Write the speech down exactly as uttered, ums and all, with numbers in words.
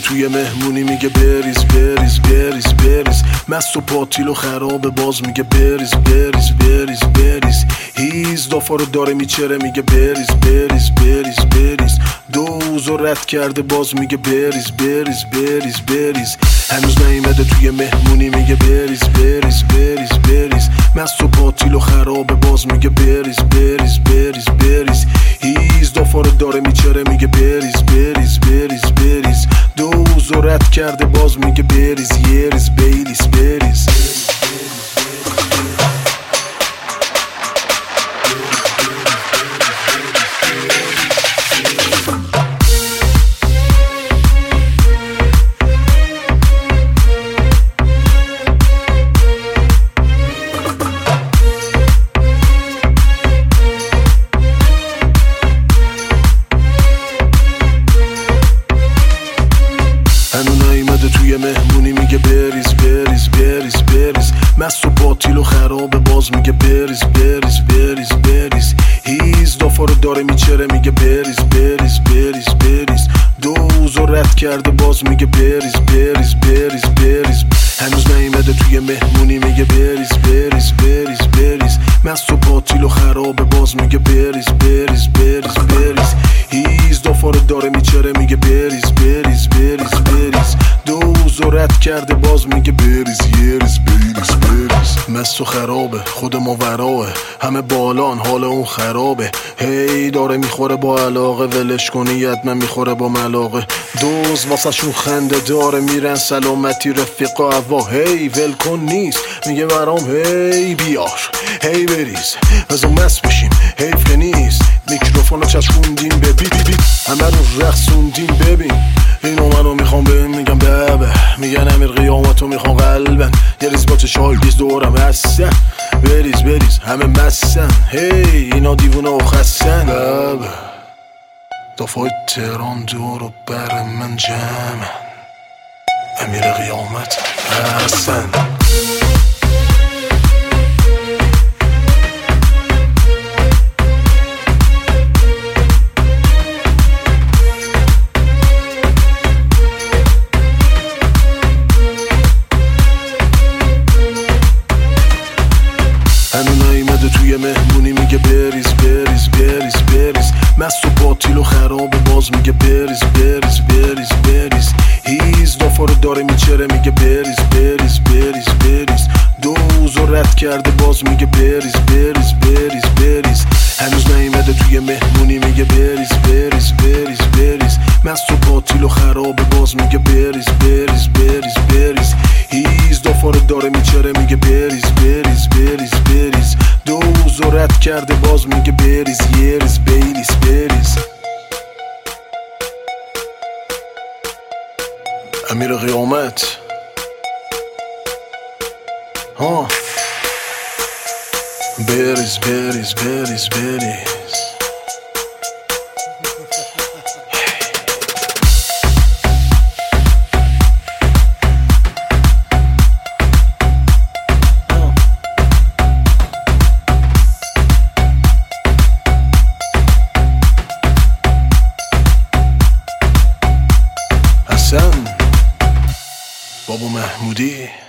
توی مهمونی میگه بریز بریز بریز بریز، مست و پاتیل و خرابه باز میگه بریز بریز بریز بریز، هیز دافا رو داره میچره میگه بریز بریز بریز بریز، دوز و رد کرده باز میگه بریز بریز بریز بریز، هنوز نیومده توی مهمونی میگه بریز بریز بریز بریز، مست و پاتیل و خرابه باز میگه بریز بریز بریز بریز، هیز دافا رو داره میچره میگه بریز بریز بریز بریز، دوز و رد کرده باز میگه بریز یریز بیلیس بریز. هنو نیومده توی مهمونی میگه بریز بریز بریز بریز، مست و باطیل و خرابه باز میگه بریز بریز بریز بریز، هیز دافا رو داره میچره میگه بریز بریز بریز بریز، دوز و رد کرده باز میگه بریز بریز بریز بریز، هنوز نیومده توی مهمونی میگه بریز بریز بریز بریز، مست و باطیل و خرابه باز میگه بریز بریز بریز بریز، هیز دافا رو داره میچره میگه بریز بریز بریز بریز، دوز و رد کرده باز میگه بریز یریز بیلیس بریز. مست و خرابه خود ما وراه، همه بالان حال اون خرابه، هی داره میخوره با علاقه، ولش کنی حتما میخوره با ملاقه، دوز واسه شون خنده داره، میرن سلامتی رفیقا هوا، هی ول کن نیست میگه برام هی بیار هی بریز بزا مست بشیم حیف که نیست، میکروفونو چشکوندیم به بی بی بی، همه رو رقصوندیم ببین، اینو منو میخوام بهم میگم بابه، میگن امیر قیامتو میخوام قلبن، یه ریز با چشای بیز دورم هستن، بریز بریز همه مستن، هی اینا دیوونه و خستن بابه، دافای تهران دور و بر من جمعن، امیر قیامت هستن. هنو نیومده توی مهمونی میگه بریز بریز بریز بریز، مست و باطیل و خرابه باز میگه بریز بریز بریز بریز، هیز دافا رو داره میچره میگه بریز بریز بریز بریز، دوز و رد کرده باز میگه بریز بریز بریز بریز، هنوز نیومده توی مهمونی میگه بریز بریز بریز بریز، مست و باطیل و خرابه باز میگه بریز بریز بریز بریز، هیز دافا رو داره میچره میگه بریز بریز بریز بریز، دوز و رد کرده باز میگه بریز یریز بیلیس بریز. امیر قیامت ها بریز بریز بریز بریز. حسن بابا محمودی